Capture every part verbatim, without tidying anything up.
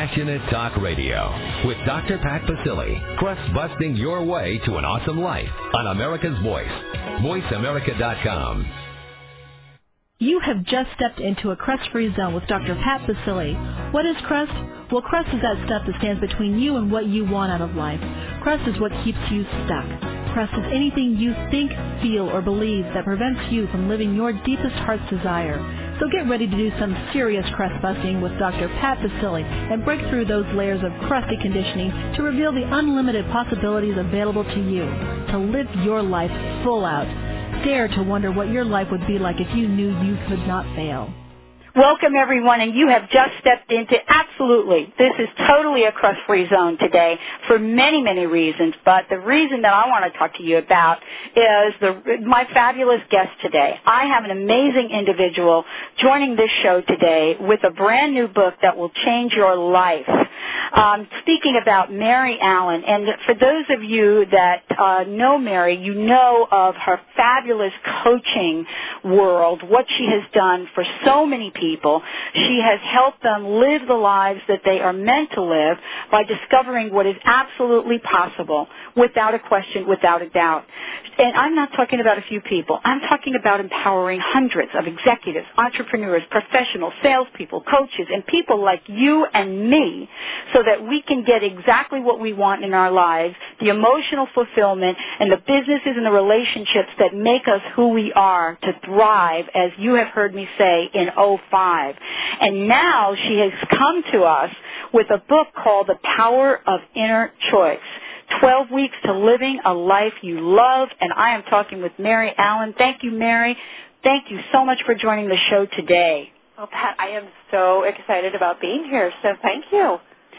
Passionate Talk Radio with Doctor Pat Basile. Crust busting your way to an awesome life on America's Voice. voice america dot com. You have just stepped into a crust-free zone with Doctor Pat Basile. What is crust? Well, crust is that stuff that stands between you and what you want out of life. Crust is what keeps you stuck. Crust is anything you think, feel, or believe that prevents you from living your deepest heart's desire. So get ready to do some serious crust busting with Doctor Pat Basile and break through those layers of crusty conditioning to reveal the unlimited possibilities available to you to live your life full out. Dare to wonder what your life would be like if you knew you could not fail. Welcome, everyone, and you have just stepped into, absolutely, this is totally a crust-free zone today for many, many reasons, but the reason that I want to talk to you about is the, my fabulous guest today. I have an amazing individual joining this show today with a brand new book that will change your life. Um, speaking about Mary Allen, and for those of you that uh, know Mary, you know of her fabulous coaching world, what she has done for so many people. People. She has helped them live the lives that they are meant to live by discovering what is absolutely possible without a question, without a doubt. And I'm not talking about a few people. I'm talking about empowering hundreds of executives, entrepreneurs, professionals, salespeople, coaches, and people like you and me so that we can get exactly what we want in our lives, the emotional fulfillment and the businesses and the relationships that make us who we are to thrive, as you have heard me say, in oh five. And now she has come to us with a book called The Power of Inner Choice, twelve weeks to Living a Life You Love, and I am talking with Mary Allen. Thank you, Mary. Thank you so much for joining the show today. Well, Pat, I am so excited about being here, so thank you.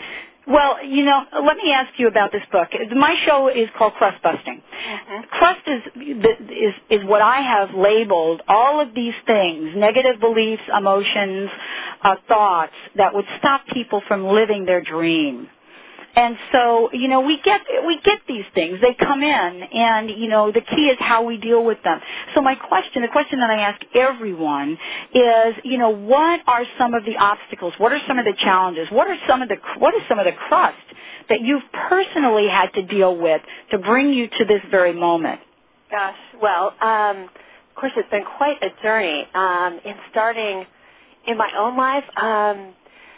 Well, you know, let me ask you about this book. My show is called Crust Busting. Mm-hmm. Crust is, is is what I have labeled all of these things, negative beliefs, emotions, uh, thoughts that would stop people from living their dream. And so, you know, we get we get these things. They come in, and, you know, the key is how we deal with them. So my question, the question that I ask everyone is, you know, what are some of the obstacles? What are some of the challenges? What are some of the what is some of the crust that you've personally had to deal with to bring you to this very moment? Gosh, well, um, of course, it's been quite a journey um, in starting in my own life. Um,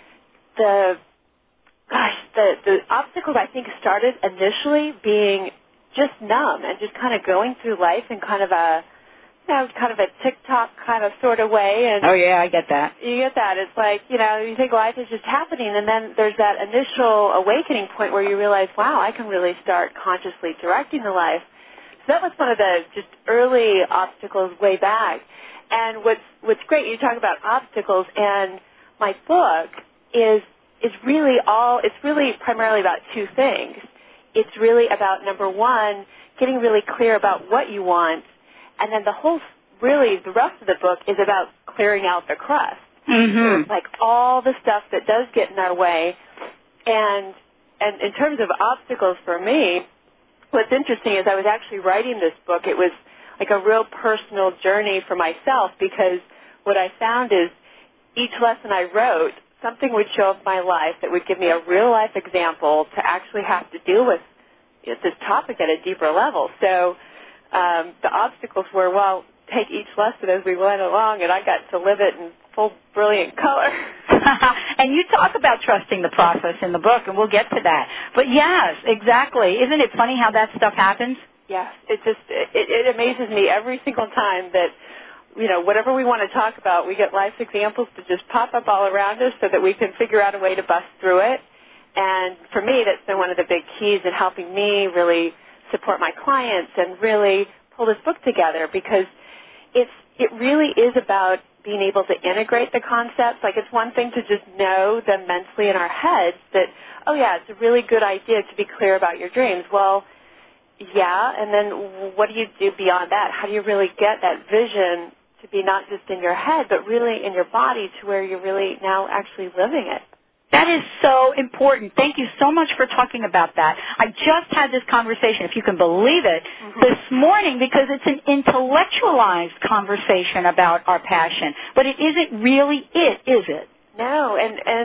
the Gosh, the, the obstacles, I think, started initially being just numb and just kind of going through life in kind of a, you know, kind of a tick-tock kind of sort of way. And oh, yeah, I get that. You get that. It's like, you know, you think life is just happening, and then there's that initial awakening point where you realize, wow, I can really start consciously directing the life. So that was one of the just early obstacles way back. And what's, what's great, you talk about obstacles, and my book is is really all, it's really primarily about two things. It's really about, number one, getting really clear about what you want, and then the whole, really, the rest of the book is about clearing out the crust. Mm-hmm. Like all the stuff that does get in our way. And, and in terms of obstacles for me, what's interesting is I was actually writing this book. It was like a real personal journey for myself, because what I found is each lesson I wrote, something would show up in my life that would give me a real-life example to actually have to deal with this topic at a deeper level. So um, the obstacles were, well, take each lesson as we went along, and I got to live it in full, brilliant color. And you talk about trusting the process in the book, and we'll get to that. But, yes, exactly. Isn't it funny how that stuff happens? Yes. It just it, it amazes me every single time that, you know, whatever we want to talk about, we get life examples to just pop up all around us so that we can figure out a way to bust through it. And for me, that's been one of the big keys in helping me really support my clients and really pull this book together, because it's it really is about being able to integrate the concepts. Like, it's one thing to just know them mentally in our heads that, oh, yeah, it's a really good idea to be clear about your dreams. Well, yeah, and then what do you do beyond that? How do you really get that vision to be not just in your head, but really in your body, to where you're really now actually living it? That is so important. Thank you so much for talking about that. I just had this conversation, if you can believe it, mm-hmm. this morning, because it's an intellectualized conversation about our passion. But it isn't really it, is it? No, and and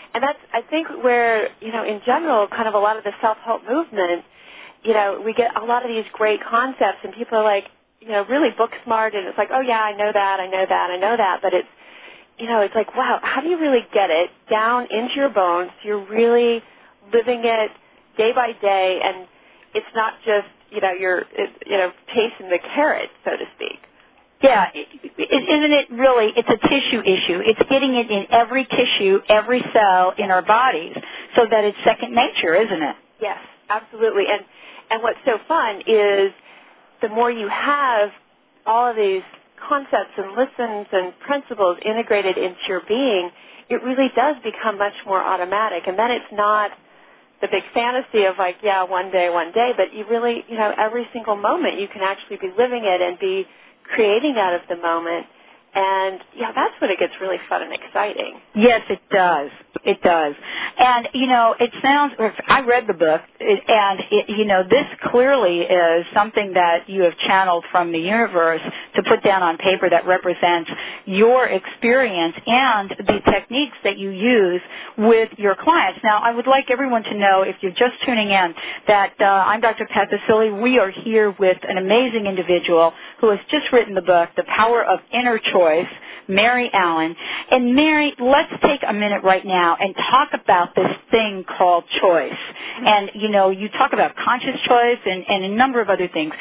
And that's, I think, where, you know, in general, kind of a lot of the self-help movement, you know, we get a lot of these great concepts, and people are like, you know, really book smart, and it's like, oh, yeah, I know that, I know that, I know that, but it's, you know, it's like, wow, how do you really get it down into your bones? You're really living it day by day, and it's not just, you know, you're, it, you know, tasting the carrot, so to speak. Yeah, it, it, isn't it really, it's a tissue issue. It's getting it in every tissue, every cell in our bodies so that it's second nature, isn't it? Yes, absolutely. And and what's so fun is the more you have all of these concepts and lessons and principles integrated into your being, it really does become much more automatic. And then it's not the big fantasy of like, yeah, one day, one day, but you really, you know, every single moment you can actually be living it and be creating out of the moment. And, yeah, that's when it gets really fun and exciting. Yes, it does. It does. And, you know, it sounds, I read the book, and, it, you know, this clearly is something that you have channeled from the universe to put down on paper that represents your experience and the techniques that you use with your clients. Now, I would like everyone to know, if you're just tuning in, that uh, I'm Doctor Pat Baccili. We are here with an amazing individual who has just written the book, The Power of Inner Choice, Mary Allen. And Mary, let's take a minute right now and talk about this thing called choice. And, you know, you talk about conscious choice and, and a number of other things.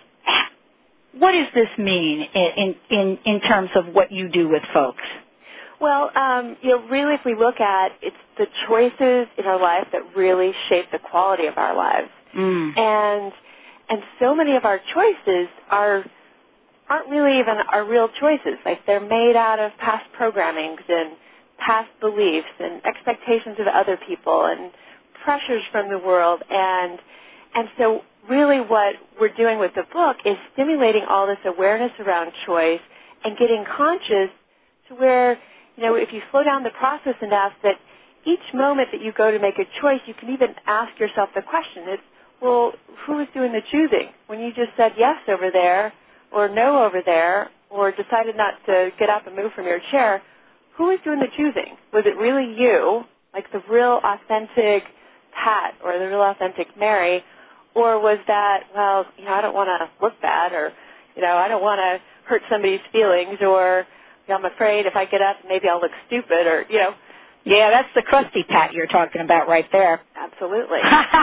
What does this mean in, in, in terms of what you do with folks? Well, um, you know, really if we look at it's the choices in our life that really shape the quality of our lives. Mm. And and so many of our choices are aren't really even our real choices. Like they're made out of past programmings and past beliefs and expectations of other people and pressures from the world. And and so really what we're doing with the book is stimulating all this awareness around choice and getting conscious to where, you know, if you slow down the process and ask that each moment that you go to make a choice, you can even ask yourself the question, it's, well, who is doing the choosing? When you just said yes over there, or no over there, or decided not to get up and move from your chair, who is doing the choosing? Was it really you, like the real authentic Pat or the real authentic Mary, or was that, well, you know, I don't want to look bad, or, you know, I don't want to hurt somebody's feelings, or, you know, I'm afraid if I get up maybe I'll look stupid, or, you know. Yeah, that's the crusty Pat you're talking about right there. Absolutely.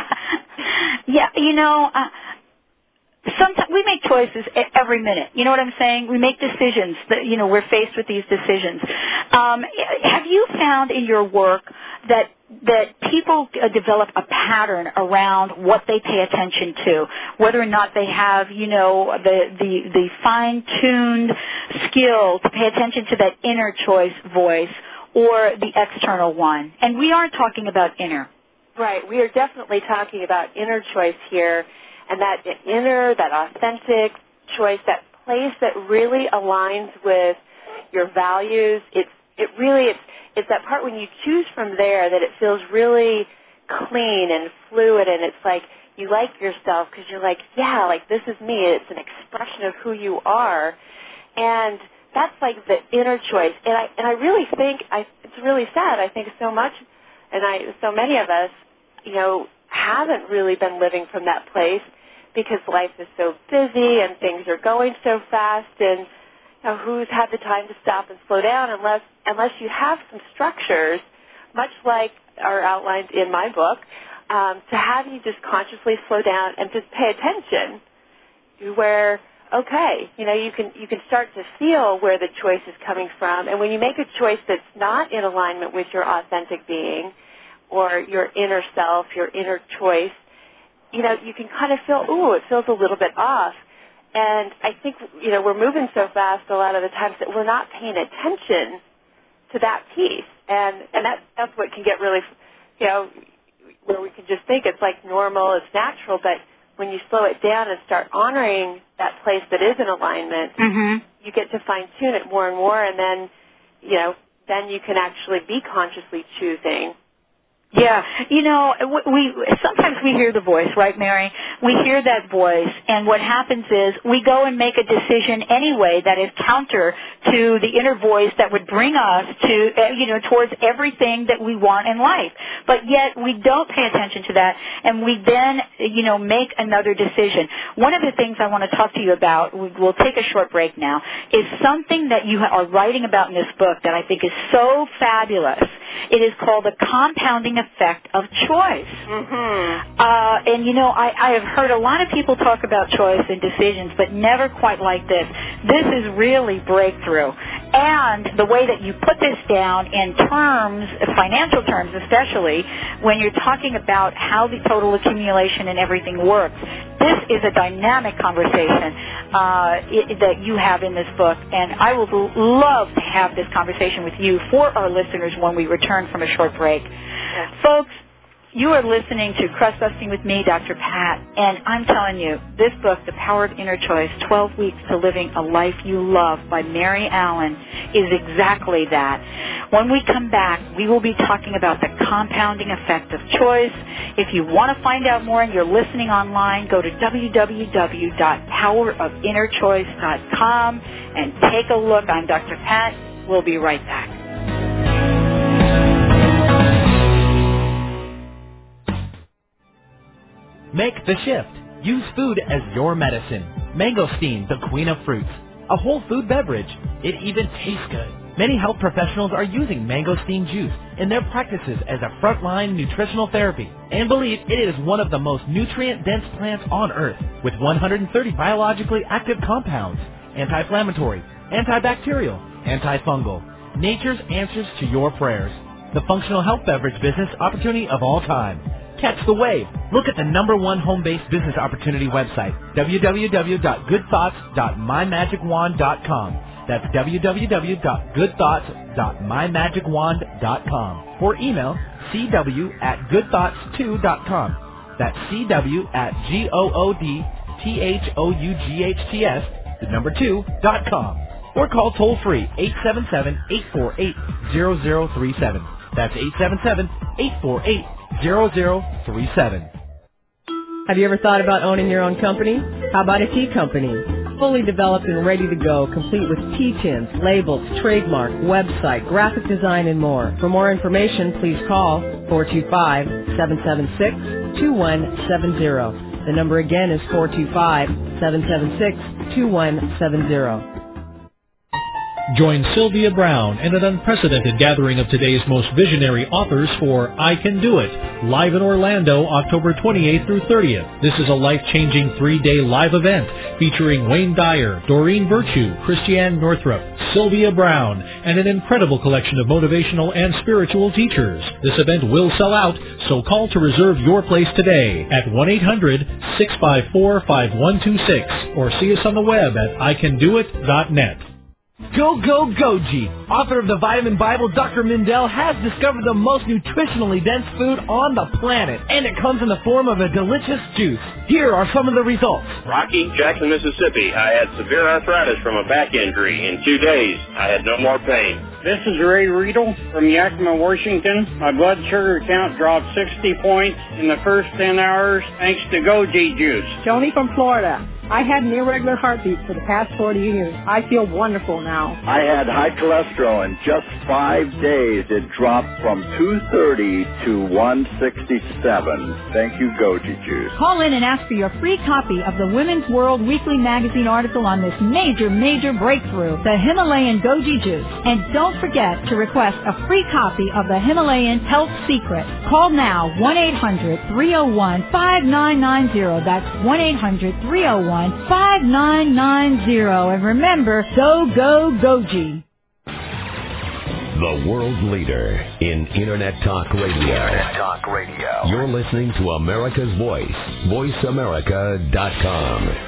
Yeah, you know, uh, sometimes we make choices every minute. You know what I'm saying? We make decisions. That, you know, we're faced with these decisions. Um, have you found in your work that that people uh, develop a pattern around what they pay attention to, whether or not they have, you know, the the, the fine-tuned skill to pay attention to that inner choice voice or the external one? And we aren't talking about inner. Right. We are definitely talking about inner choice here. And that inner, that authentic choice, that place that really aligns with your values, it's it really it's it's that part when you choose from there that it feels really clean and fluid, and it's like you like yourself because you're like, yeah, like this is me. It's an expression of who you are, and that's like the inner choice. And I and I really think I it's really sad. I think so much, and I so many of us, you know, haven't really been living from that place because life is so busy and things are going so fast, and you know, who's had the time to stop and slow down unless unless you have some structures, much like are outlined in my book, um, to have you just consciously slow down and just pay attention where, okay, you know, you can you can start to feel where the choice is coming from, and when you make a choice that's not in alignment with your authentic being or your inner self, your inner choice, you know, you can kind of feel, ooh, it feels a little bit off. And I think, you know, we're moving so fast a lot of the times that we're not paying attention to that piece. And and that, that's what can get really, you know, where we can just think it's like normal, it's natural, but when you slow it down and start honoring that place that is in alignment, mm-hmm. you get to fine-tune it more and more, and then, you know, then you can actually be consciously choosing. Yeah, Yeah, you know, we sometimes we hear the voice, right, Mary? We hear that voice, and what happens is we go and make a decision anyway that is counter to the inner voice that would bring us to, you know, towards everything that we want in life. But yet we don't pay attention to that, and we then, you know, make another decision. One of the things I want to talk to you about, we'll take a short break now, is something that you are writing about in this book that I think is so fabulous. It is called the compounding effect of choice. Mm-hmm. Uh, and, you know, I, I have heard a lot of people talk about choice and decisions, but never quite like this. This is really breakthrough. And the way that you put this down in terms, financial terms especially, when you're talking about how the total accumulation and everything works, this is a dynamic conversation uh, it, that you have in this book, and I would love to have this conversation with you for our listeners when we return from a short break. Yes. Folks, you are listening to Crust Busting with me, Doctor Pat, and I'm telling you, this book, The Power of Inner Choice, twelve Weeks to Living a Life You Love by Mary Allen, is exactly that. When we come back, we will be talking about the compounding effect of choice. If you want to find out more and you're listening online, go to w w w dot power of inner choice dot com and take a look. I'm Doctor Pat. We'll be right back. Make the shift. Use food as your medicine. Mangosteen, the queen of fruits. A whole food beverage. It even tastes good. Many health professionals are using mangosteen juice in their practices as a frontline nutritional therapy and believe it is one of the most nutrient-dense plants on earth with one hundred thirty biologically active compounds, anti-inflammatory, antibacterial, antifungal. Nature's answers to your prayers. The functional health beverage business opportunity of all time. Catch the wave. Look at the number one home-based business opportunity website, w w w dot good thoughts dot my magic wand dot com. That's w w w dot good thoughts dot my magic wand dot com. Or email c w at good thoughts two dot com. That's cw at G O O D T H O U G H T S, the number two, dot com. Or call toll-free eight seven seven, eight four eight, zero zero three seven. That's eight seven seven, eight four eight, zero zero three seven. Have you ever thought about owning your own company? How about a tea company? Fully developed and ready to go, complete with T-tins, labels, trademark, website, graphic design, and more. For more information, please call four two five, seven seven six, two one seven zero. The number again is four two five, seven seven six, two one seven zero. Join Sylvia Brown in an unprecedented gathering of today's most visionary authors for I Can Do It, live in Orlando, October twenty-eighth through thirtieth. This is a life-changing three-day live event featuring Wayne Dyer, Doreen Virtue, Christiane Northrup, Sylvia Brown, and an incredible collection of motivational and spiritual teachers. This event will sell out, so call to reserve your place today at one eight hundred, six five four, five one two six or see us on the web at I can do it dot net. Go, go, Goji! Author of the Vitamin Bible, Doctor Mindell has discovered the most nutritionally dense food on the planet, and it comes in the form of a delicious juice. Here are some of the results. Rocky, Jackson, Mississippi. I had severe arthritis from a back injury. In two days, I had no more pain. This is Ray Riedel from Yakima, Washington. My blood sugar count dropped sixty points in the first ten hours thanks to Goji juice. Joni from Florida. I had an irregular heartbeat for the past forty years. I feel wonderful now. I had high cholesterol. In just five days, it dropped from two thirty to one sixty-seven. Thank you, Goji Juice. Call in and ask for your free copy of the Women's World Weekly Magazine article on this major, major breakthrough, the Himalayan Goji Juice. And don't forget to request a free copy of the Himalayan Health Secret. Call now, one eight hundred, three oh one, five nine nine zero. That's one eight hundred, three oh one, five nine nine zero. And remember, go, go, Goji. The world leader in Internet Talk Radio. Internet Talk Radio. You're listening to America's Voice, voice america dot com.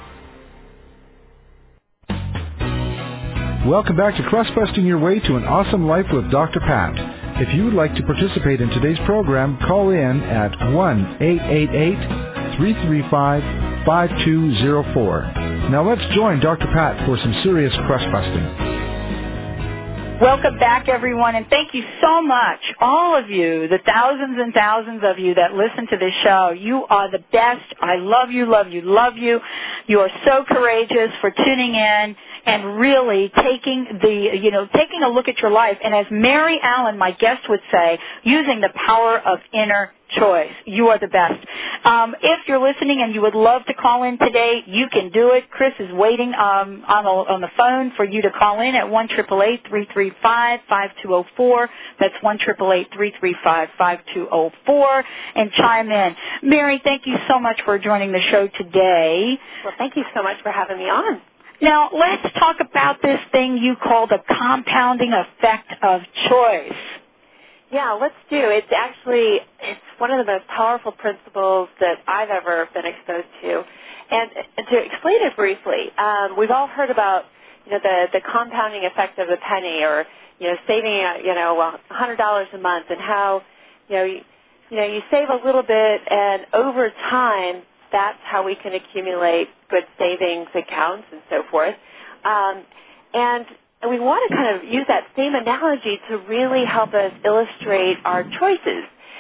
Welcome back to Crust Busting Your Way to an Awesome Life with Doctor Pat. If you would like to participate in today's program, call in at one eight eight eight, three three five, five two zero four. Now let's join Doctor Pat for some serious crust busting. Welcome back, everyone, and thank you so much, all of you, the thousands and thousands of you that listen to this show. You are the best. I love you, love you, love you. You are so courageous for tuning in and really taking the, you know, taking a look at your life. And as Mary Allen, my guest, would say, using the power of inner choice. You are the best. Um, if you're listening and you would love to call in today, you can do it. Chris is waiting um, on, the, on the phone for you to call in at one eight eight eight, three three five, five two zero four. That's one eight eight eight, three three five, five two zero four, and chime in. Mary, thank you so much for joining the show today. Well, thank you so much for having me on. Now, let's talk about this thing you call the compounding effect of choice. Yeah, let's do. It's actually, it's one of the most powerful principles that I've ever been exposed to. And, and to explain it briefly, um, we've all heard about, you know, the, the compounding effect of the penny, or, you know, saving, uh, you know, one hundred dollars a month, and how, you know, you, you know, you save a little bit, and over time, that's how we can accumulate good savings accounts and so forth. Um, and And we want to kind of use that same analogy to really help us illustrate our choices.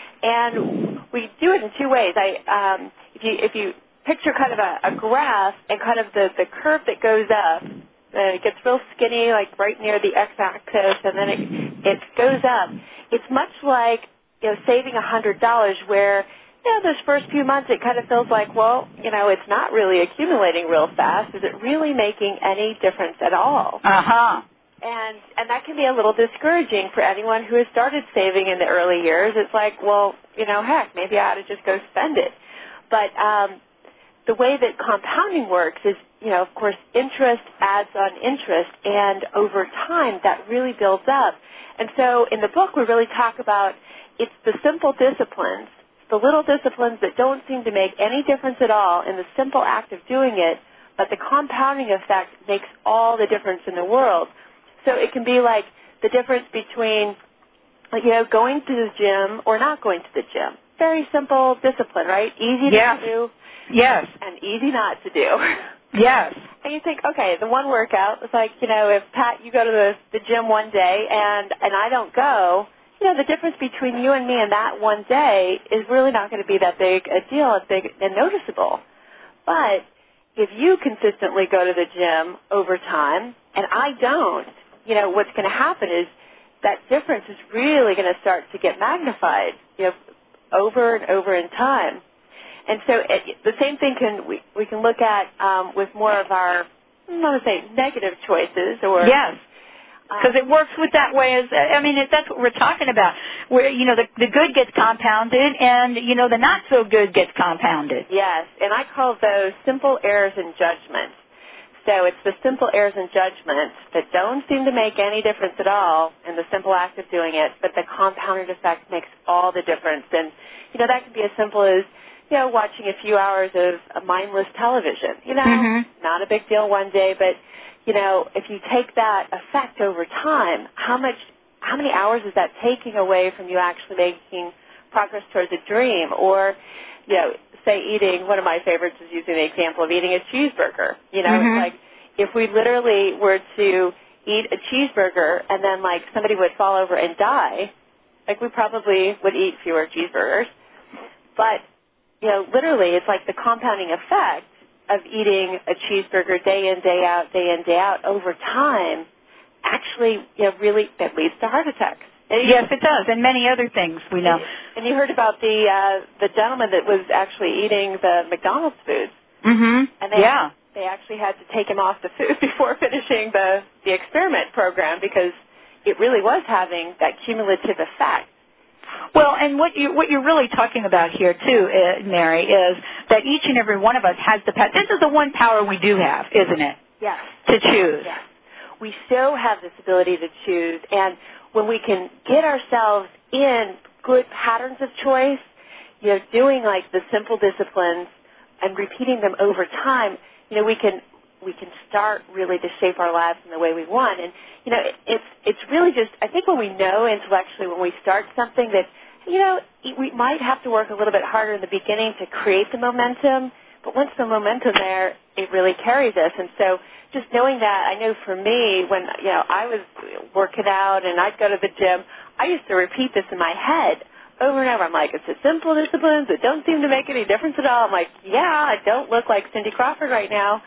And we do it in two ways. I, um, if you if you picture kind of a, a graph and kind of the, the curve that goes up, and it gets real skinny, like right near the x-axis, and then it it goes up. It's much like, you know, saving one hundred dollars, where, you know, those first few months it kind of feels like, well, you know, it's not really accumulating real fast. Is it really making any difference at all? Uh-huh. And and that can be a little discouraging for anyone who has started saving in the early years. It's like, well, you know, heck, maybe I ought to just go spend it. But um, the way that compounding works is, you know, of course, interest adds on interest, and over time that really builds up. And so in the book we really talk about, it's the simple disciplines, the little disciplines that don't seem to make any difference at all in the simple act of doing it, but the compounding effect makes all the difference in the world. So it can be like the difference between, like, you know, going to the gym or not going to the gym. Very simple discipline, right? Easy yes. to do. Yes. And easy not to do. Yes. And you think, okay, the one workout, it's like, you know, if, Pat, you go to the, the gym one day and, and I don't go, you know, the difference between you and me and that one day is really not going to be that big a deal, as big and noticeable. But if you consistently go to the gym over time and I don't, you know, what's going to happen is that difference is really going to start to get magnified, you know, over and over in time. And so it, the same thing can we, we can look at um, with more of our, I don't want to say negative choices, or yes, because it works with that way. As I mean, it, that's what we're talking about. Where, you know, the the good gets compounded, and, you know, the not so good gets compounded. Yes, and I call those simple errors in judgment. So it's the simple errors in judgment that don't seem to make any difference at all in the simple act of doing it, but the compounded effect makes all the difference. And, you know, that can be as simple as, you know, watching a few hours of mindless television. You know, mm-hmm. not a big deal one day, but, you know, if you take that effect over time, how much, how many hours is that taking away from you actually making progress towards a dream? Or, you know, say eating, one of my favorites is using the example of eating a cheeseburger. You know, mm-hmm. it's like if we literally were to eat a cheeseburger and then, like, somebody would fall over and die, like, we probably would eat fewer cheeseburgers. But, you know, literally it's like the compounding effect of eating a cheeseburger day in, day out, day in, day out over time actually, you know, really, that leads to heart attacks. Yes, it does, and many other things we know. And you heard about the uh, the gentleman that was actually eating the McDonald's foods. Mm-hmm. And they, yeah. they actually had to take him off the food before finishing the, the experiment program, because it really was having that cumulative effect. Well, and what you what you're really talking about here too, uh, Mary, is that each and every one of us has the power. This is the one power we do have, isn't it? Yes. To choose. Yes. We so have this ability to choose, and when we can get ourselves in good patterns of choice, you know, doing like the simple disciplines and repeating them over time, you know, we can we can start really to shape our lives in the way we want. And, you know, it, it's it's really just, I think when we know intellectually when we start something that, you know, we might have to work a little bit harder in the beginning to create the momentum, but once the momentum there, it really carries us. And so just knowing that, I know for me, when, you know, I was working out and I'd go to the gym, I used to repeat this in my head over and over. I'm like, it's a simple disciplines that don't seem to make any difference at all. I'm like, yeah, I don't look like Cindy Crawford right now.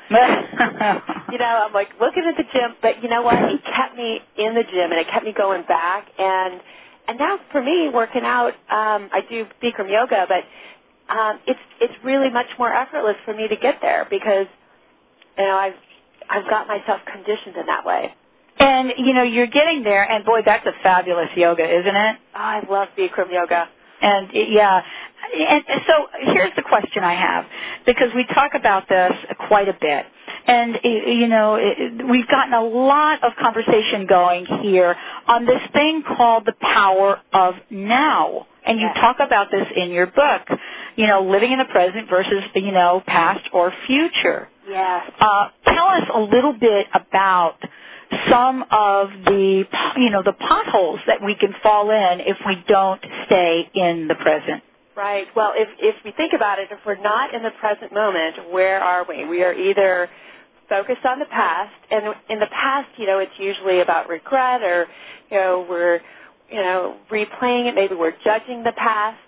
You know, I'm like looking at the gym, but you know what? It kept me in the gym and it kept me going back. And and now for me, working out, um, I do Bikram yoga, but um, it's it's really much more effortless for me to get there because, you know, I've I've got myself conditioned in that way. And, you know, you're getting there, and, boy, that's a fabulous yoga, isn't it? Oh, I love Bikram yoga. And, yeah. And, and so here's the question I have, because we talk about this quite a bit. And, you know, we've gotten a lot of conversation going here on this thing called the power of now. And you yes. talk about this in your book, you know, living in the present versus, you know, past or future. Yes. Uh, tell us a little bit about some of the, you know, the potholes that we can fall in if we don't stay in the present. Right. Well, if if we think about it, if we're not in the present moment, where are we? We are either focused on the past, and in the past, you know, it's usually about regret, or, you know, we're, you know, replaying it. Maybe we're judging the past.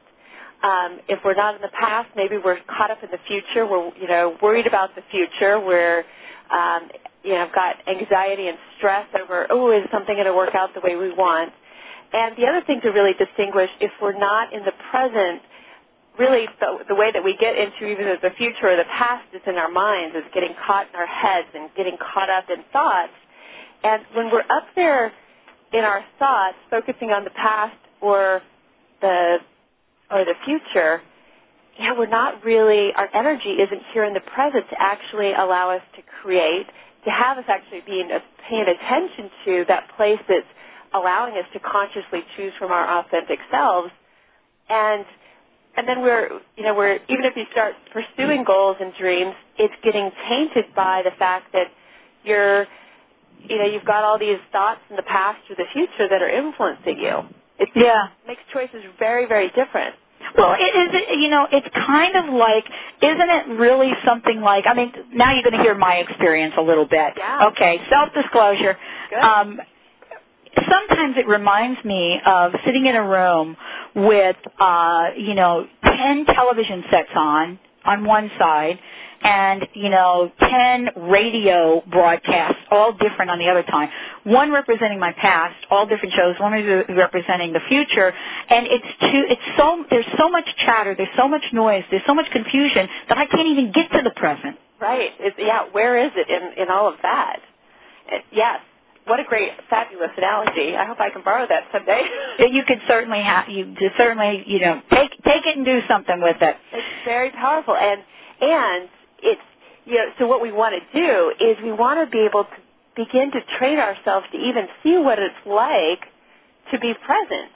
Um, if we're not in the past, maybe we're caught up in the future. We're, you know, worried about the future. We're um, you know, got anxiety and stress over, oh, is something going to work out the way we want? And the other thing to really distinguish, if we're not in the present, really the, the way that we get into even the future or the past is in our minds, is getting caught in our heads and getting caught up in thoughts. And when we're up there in our thoughts, focusing on the past or the or the future, yeah, we're not really, our energy isn't here in the present to actually allow us to create, to have us actually being paying attention to that place that's allowing us to consciously choose from our authentic selves. And and then we're, you know, we're, even if you start pursuing goals and dreams, it's getting tainted by the fact that you're, you know, you've got all these thoughts in the past or the future that are influencing you. It yeah. makes choices very, very different. Well, it is, you know, it's kind of like, isn't it really something like, I mean, now you're going to hear my experience a little bit. Yeah. Okay, self-disclosure. Good. Um, sometimes it reminds me of sitting in a room with, uh, you know, ten television sets on, on one side, and, you know, ten radio broadcasts, all different on the other time. One representing my past, all different shows, one representing the future, and it's too, it's so, there's so much chatter, there's so much noise, there's so much confusion that I can't even get to the present. Right. It's, yeah, where is it in, in all of that? It, yes. What a great, fabulous analogy. I hope I can borrow that someday. You could certainly have, you could certainly, you know, take take it and do something with it. It's very powerful, and and it's, you know, so what we want to do is we want to be able to begin to train ourselves to even see what it's like to be present.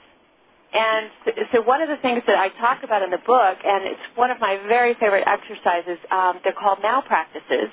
And so, so one of the things that I talk about in the book, and it's one of my very favorite exercises, um, they're called now practices,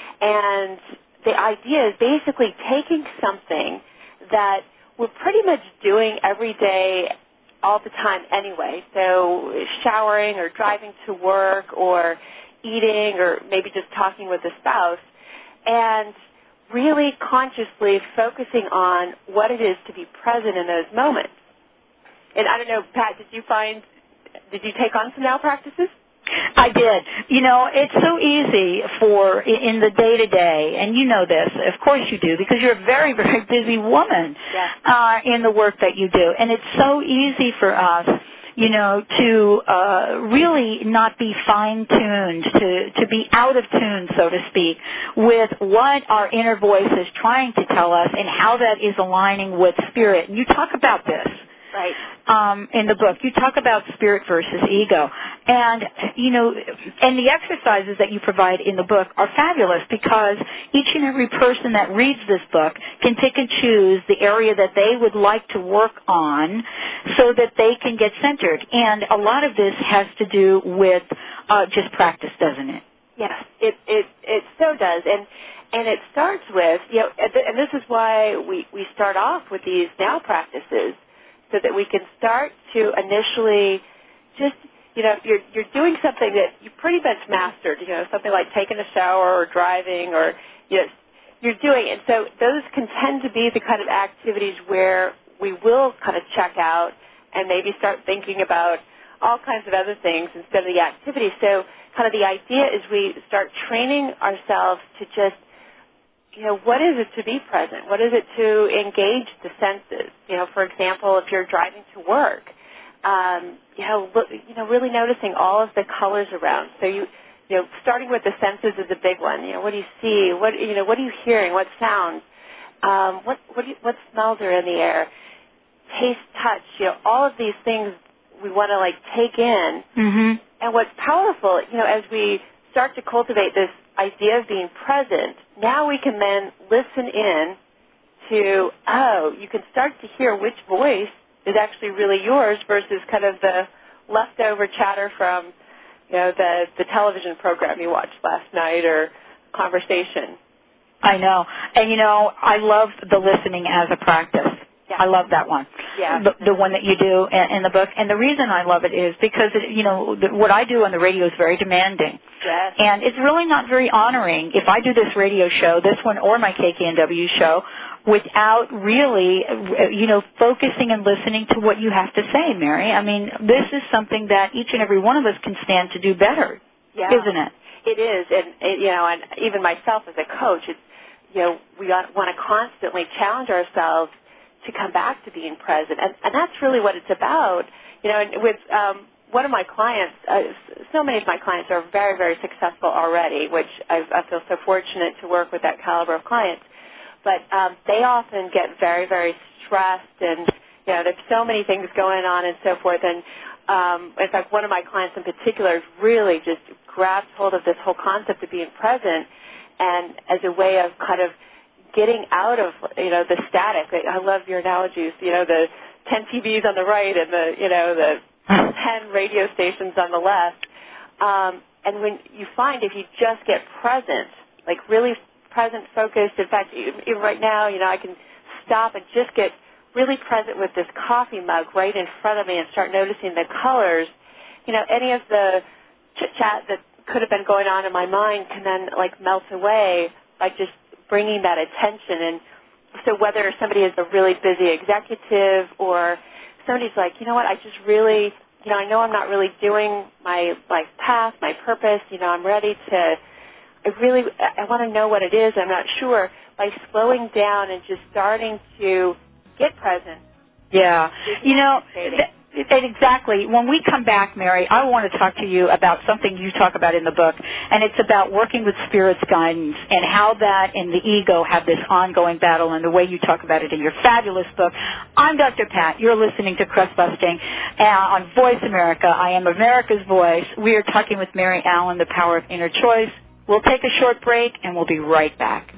and the idea is basically taking something that we're pretty much doing every day all the time anyway, so showering or driving to work or eating or maybe just talking with a spouse, and really consciously focusing on what it is to be present in those moments. And I don't know, Pat, did you find, did you take on some now practices? I did. You know, it's so easy for, in the day-to-day, and you know this, of course you do, because you're a very, very busy woman yeah. uh, in the work that you do. And it's so easy for us, you know, to uh, really not be fine-tuned, to, to be out of tune, so to speak, with what our inner voice is trying to tell us and how that is aligning with spirit. And you talk about this. Right. Um, in the book, you talk about spirit versus ego. And, you know, and the exercises that you provide in the book are fabulous because each and every person that reads this book can pick and choose the area that they would like to work on so that they can get centered. And a lot of this has to do with uh, just practice, doesn't it? Yes, it, it, it so does. And and it starts with, you know, and this is why we, we start off with these now practices, so that we can start to initially just, you know, you're you're doing something that you pretty much mastered, you know, something like taking a shower or driving or, you know, you're doing it. So those can tend to be the kind of activities where we will kind of check out and maybe start thinking about all kinds of other things instead of the activity. So kind of the idea is we start training ourselves to just, you know, what is it to be present? What is it to engage the senses? You know, for example, if you're driving to work, um, you know, look, you know, really noticing all of the colors around. So you, you know, starting with the senses is a big one. You know, what do you see? What, you know, what are you hearing? What sounds? Um, what, what, do you, what smells are in the air? Taste, touch. You know, all of these things we want to like take in. Mm-hmm. And what's powerful, you know, as we start to cultivate this idea of being present, now we can then listen in to, oh, you can start to hear which voice is actually really yours versus kind of the leftover chatter from, you know, the, the television program you watched last night or conversation. I know. And, you know, I love the listening as a practice. Yeah. I love that one. Yeah. The, the one that you do in, in the book. And the reason I love it is because, it, you know, the, what I do on the radio is very demanding. Yes. And it's really not very honoring if I do this radio show, this one or my K K N W show, without really, you know, focusing and listening to what you have to say, Mary. I mean, this is something that each and every one of us can stand to do better, yeah. isn't it? It is. And, it, you know, and even myself as a coach, it's, you know, we want to constantly challenge ourselves to come back to being present. And, and that's really what it's about. You know, and with um, one of my clients, uh, so many of my clients are very, very successful already, which I, I feel so fortunate to work with that caliber of clients. But um, they often get very, very stressed, and, you know, there's so many things going on and so forth. And, um, in fact, one of my clients in particular really just grabbed hold of this whole concept of being present and as a way of kind of getting out of, you know, the static. I love your analogies, you know, the ten T Vs on the right and the, you know, the ten radio stations on the left. Um, and when you find if you just get present, like really present, focused, in fact, even right now, you know, I can stop and just get really present with this coffee mug right in front of me and start noticing the colors. You know, any of the chit-chat that could have been going on in my mind can then, like, melt away by just bringing that attention. And so whether somebody is a really busy executive or somebody's like, you know what, I just really, you know, I know I'm not really doing my life path, my purpose, you know, I'm ready to, I really, I want to know what it is, I'm not sure, by slowing down and just starting to get present. Yeah. You know, th- exactly. When we come back, Mary, I want to talk to you about something you talk about in the book, and it's about working with Spirit's guidance and how that and the ego have this ongoing battle and the way you talk about it in your fabulous book. I'm Doctor Pat. You're listening to Crust Busting uh, on Voice America. I am America's Voice. We are talking with Mary Allen, The Power of Inner Choice. We'll take a short break, and we'll be right back.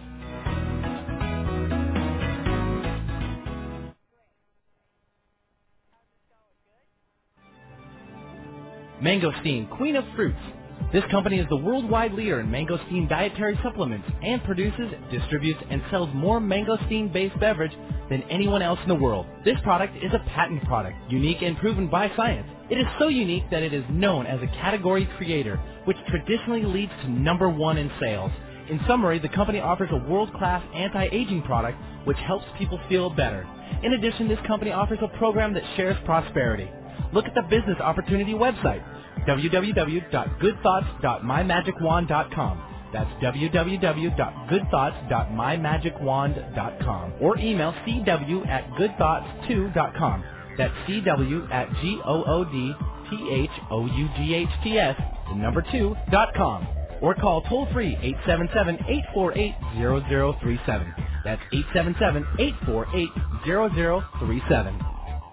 Mangosteen, Queen of Fruits. This company is the worldwide leader in mangosteen dietary supplements and produces, distributes, and sells more mangosteen-based beverage than anyone else in the world. This product is a patent product, unique and proven by science. It is so unique that it is known as a category creator, which traditionally leads to number one in sales. In summary, the company offers a world-class anti-aging product which helps people feel better. In addition, this company offers a program that shares prosperity. Look at the business opportunity website, w w w dot good thoughts dot my magic wand dot com. That's w w w dot good thoughts dot my magic wand dot com. Or email c w at good thoughts two dot com. That's c w at g o o d t h o u g h t s, the number two, dot com. Or call toll-free eight seven seven, eight four eight, zero zero three seven. That's eight seven seven, eight four eight, zero zero three seven.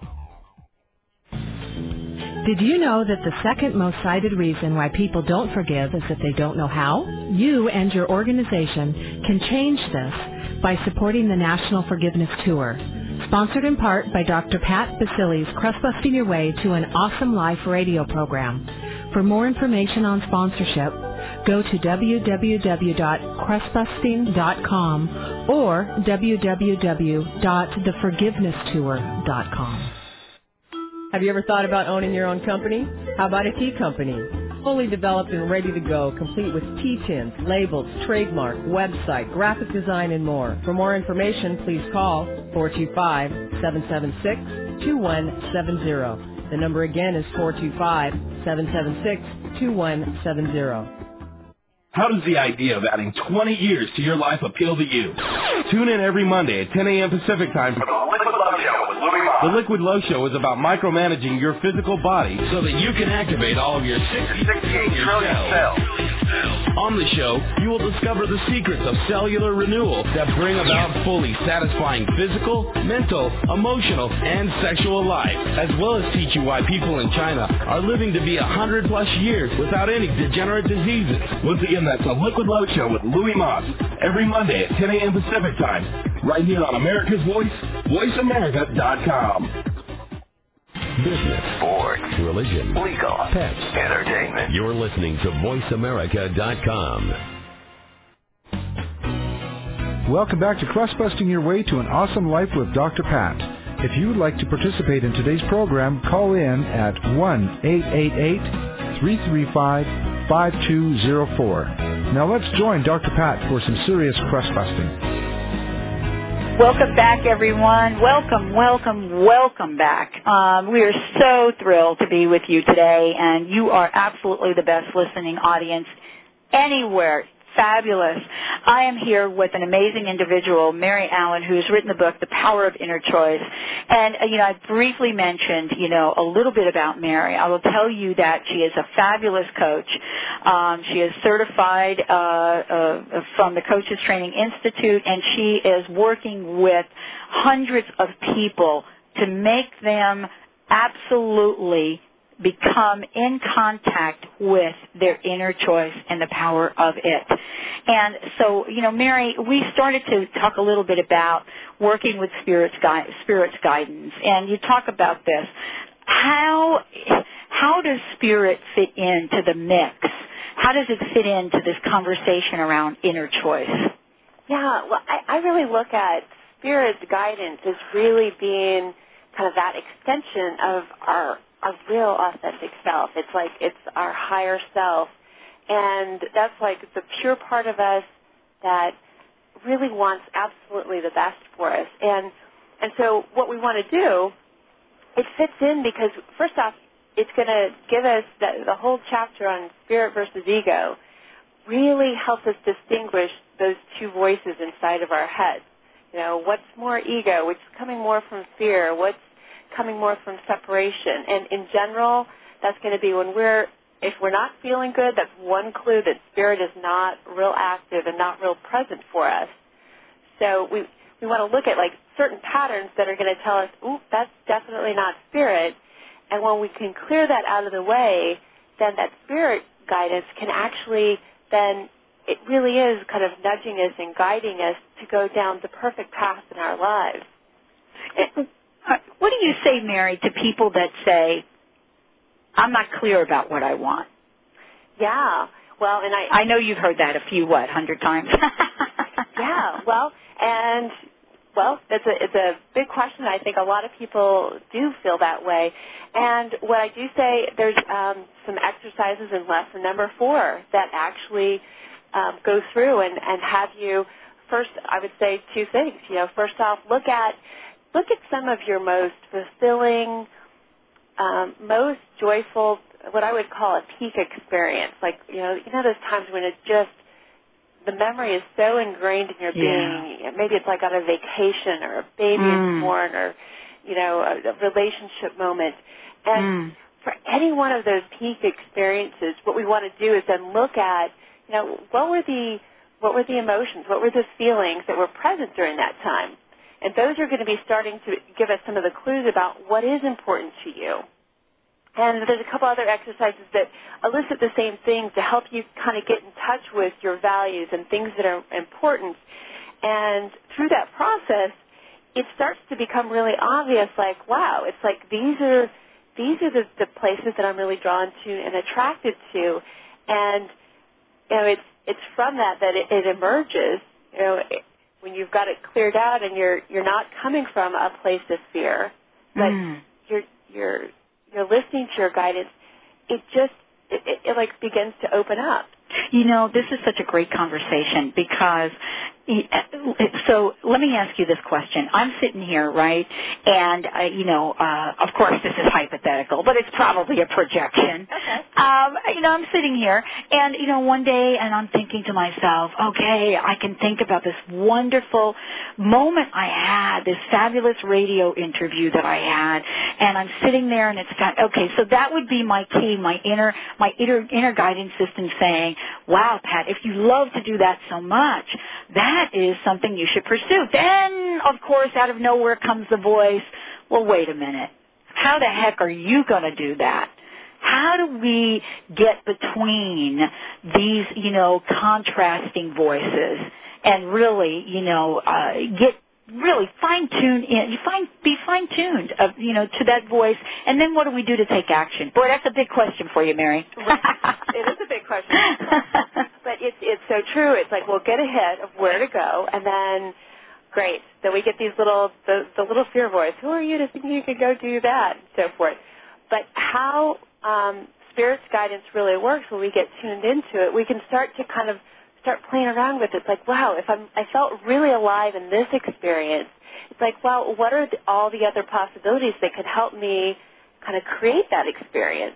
Did you know that the second most cited reason why people don't forgive is that they don't know how? You and your organization can change this by supporting the National Forgiveness Tour. Sponsored in part by Doctor Pat Basili's Crust Busting Your Way to an Awesome Life radio program. For more information on sponsorship, go to w w w dot crust busting dot com or w w w dot the forgiveness tour dot com. Have you ever thought about owning your own company? How about a tea company? Fully developed and ready to go, complete with tea tins, labels, trademark, website, graphic design, and more. For more information, please call four two five, seven seven six, two one seven zero. The number again is four two five, seven seven six, two one seven zero. How does the idea of adding twenty years to your life appeal to you? Tune in every Monday at ten a.m. Pacific Time for The Liquid Love Show with Louie Moss. The Liquid Love Show is about micromanaging your physical body so that you can activate all of your sixty-eight trillion cells. On the show, you will discover the secrets of cellular renewal that bring about fully satisfying physical, mental, emotional, and sexual life, as well as teach you why people in China are living to be one hundred plus years without any degenerate diseases. Once again, that's The Liquid Love Show with Louie Moss, every Monday at ten a.m. Pacific Time, right here on America's Voice, voice america dot com. Business, sports, religion, legal, pets, entertainment. You're listening to voice america dot com. Welcome back to Crust-Busting Your Way to an Awesome Life with Doctor Pat. If you would like to participate in today's program, call in at one eight eight eight, three three five, five two zero four. Now let's join Doctor Pat for some serious crust-busting. Welcome back, everyone. Welcome, welcome, welcome back. Um, we are so thrilled to be with you today, and you are absolutely the best listening audience anywhere. Fabulous. I am here with an amazing individual, Mary Allen, who's written the book, The Power of Inner Choice. And, uh, you know, I briefly mentioned, you know, a little bit about Mary. I will tell you that she is a fabulous coach. Um, she is certified uh, uh, from the Coaches Training Institute, and she is working with hundreds of people to make them absolutely become in contact with their inner choice and the power of it. And so, you know, Mary, we started to talk a little bit about working with Spirit's, gui- Spirit's guidance, and you talk about this. How, how does Spirit fit into the mix? How does it fit into this conversation around inner choice? Yeah, well, I, I really look at Spirit's guidance as really being kind of that extension of our our real authentic self. It's like it's our higher self. And that's like the pure part of us that really wants absolutely the best for us. And and so what we want to do, it fits in because, first off, it's going to give us the, the whole chapter on spirit versus ego really helps us distinguish those two voices inside of our heads. You know, what's more ego, which is coming more from fear, what's coming more from separation. And in general, that's going to be when we're, if we're not feeling good, that's one clue that Spirit is not real active and not real present for us. So we we want to look at like certain patterns that are going to tell us, ooh, that's definitely not Spirit. And when we can clear that out of the way, then that Spirit guidance can actually then, it really is kind of nudging us and guiding us to go down the perfect path in our lives. It, What do you say, Mary, to people that say, I'm not clear about what I want? Yeah, well, and I... I know you've heard that a few, what, hundred times? Yeah, well, and, well, it's a, it's a big question. I think a lot of people do feel that way. And what I do say, there's um, some exercises in lesson number four that actually um, go through and, and have you, first, I would say two things. You know, first off, look at Look at some of your most fulfilling, um, most joyful, what I would call a peak experience. Like, you know, you know those times when it's just, the memory is so ingrained in your being. Yeah. Maybe it's like on a vacation or a baby mm. is born or, you know, a, a relationship moment. And mm. for any one of those peak experiences, what we want to do is then look at, you know, what were the, what were the emotions, what were the feelings that were present during that time? And those are going to be starting to give us some of the clues about what is important to you. And there's a couple other exercises that elicit the same thing to help you kind of get in touch with your values and things that are important. And through that process, it starts to become really obvious, like, wow, it's like these are these are the, the places that I'm really drawn to and attracted to. And, you know, it's it's from that that it, it emerges, you know, it, when you've got it cleared out and you're you're not coming from a place of fear, but mm. you're you're you're listening to your guidance, it just, it, it, it like begins to open up. You know, this is such a great conversation because, so let me ask you this question. I'm sitting here, right, and, uh, you know, uh, of course this is hypothetical, but it's probably a projection. Okay. Um, you know, I'm sitting here, and, you know, one day, and I'm thinking to myself, okay, I can think about this wonderful moment I had, this fabulous radio interview that I had, and I'm sitting there, and it's got, okay, so that would be my key, my inner, my inner, inner guidance system saying, wow, Pat, if you love to do that so much, that is something you should pursue. Then, of course, out of nowhere comes the voice, well, wait a minute. How the heck are you going to do that? How do we get between these, you know, contrasting voices and really, you know, uh, get really fine-tune in, fine, be fine-tuned, uh, you know, to that voice, and then what do we do to take action? Boy, that's a big question for you, Mary. It is a big question. But it's, it's so true. It's like, we'll get ahead of where to go, and then, great, then we get these little, the, the little fear voice, who are you to think you could go do that, and so forth. But how um, Spirit's guidance really works when we get tuned into it, we can start to kind of start playing around with it. It's like, wow, if I'm, I felt really alive in this experience, it's like, wow, what are the, all the other possibilities that could help me kind of create that experience?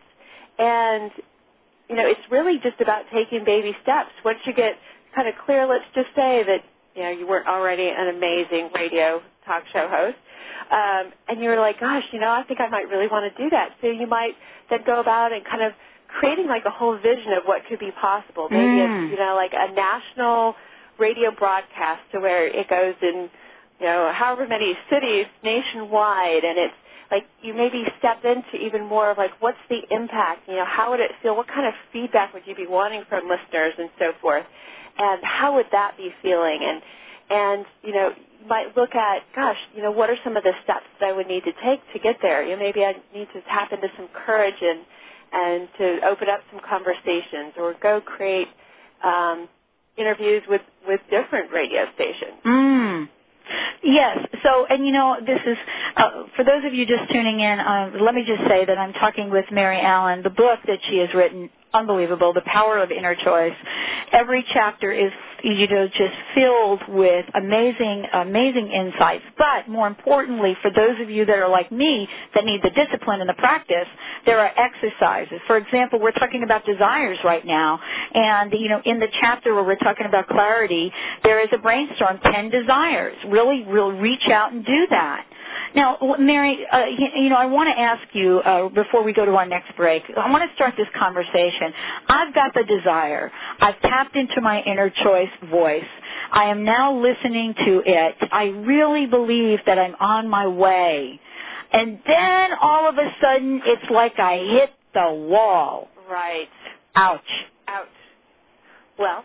And, you know, it's really just about taking baby steps. Once you get kind of clear, let's just say that, you know, you weren't already an amazing radio talk show host, um, and you were like, gosh, you know, I think I might really want to do that. So you might then go about and kind of creating like a whole vision of what could be possible. Maybe Mm. it's, you know, like a national radio broadcast to where it goes in, you know, however many cities nationwide, and it's like you maybe step into even more of like, what's the impact? You know, how would it feel? What kind of feedback would you be wanting from listeners and so forth? And how would that be feeling? And, and you know, you might look at, gosh, you know, what are some of the steps that I would need to take to get there? You know, maybe I need to tap into some courage and and to open up some conversations, or go create um, interviews with, with different radio stations. Mm. Yes. So, and you know, this is, uh, for those of you just tuning in, uh, let me just say that I'm talking with Mary Allen. The book that she has written, unbelievable, The Power of Inner Choice. Every chapter is, you know, just filled with amazing, amazing insights. But more importantly, for those of you that are like me, that need the discipline and the practice, there are exercises. For example, we're talking about desires right now. And, you know, in the chapter where we're talking about clarity, there is a brainstorm, ten desires. Really, really reach out and do that. Now, Mary, uh, you, you know, I want to ask you, uh, before we go to our next break, I want to start this conversation. I've got the desire. I've tapped into my inner choice voice. I am now listening to it. I really believe that I'm on my way. And then all of a sudden, it's like I hit the wall. Right. Ouch. Ouch. Well,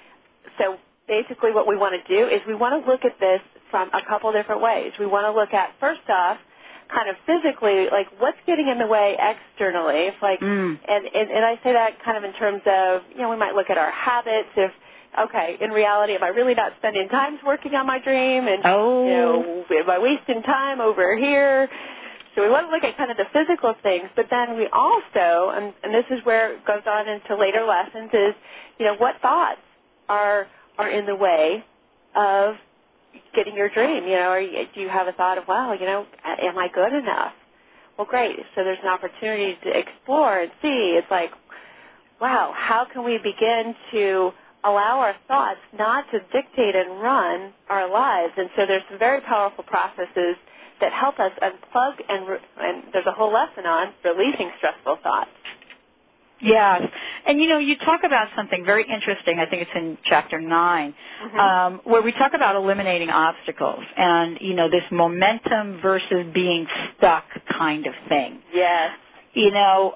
so basically what we want to do is we want to look at this from a couple different ways. We want to look at, first off, kind of physically, like what's getting in the way externally. If like, mm. and, and, and I say that kind of in terms of, you know, we might look at our habits. If, okay, in reality, am I really not spending time working on my dream? And, oh. you know, am I wasting time over here? So we want to look at kind of the physical things, but then we also, and, and this is where it goes on into later lessons, is, you know, what thoughts are are in the way of getting your dream? You know, are you, do you have a thought of, wow, you know, am I good enough? Well, great. So there's an opportunity to explore and see. It's like, wow, how can we begin to allow our thoughts not to dictate and run our lives? And so there's some very powerful processes that help us unplug, and, re- and there's a whole lesson on releasing stressful thoughts. Yes. And, you know, you talk about something very interesting, I think it's in chapter nine, mm-hmm. um, where we talk about eliminating obstacles and, you know, this momentum versus being stuck kind of thing. Yes. You know,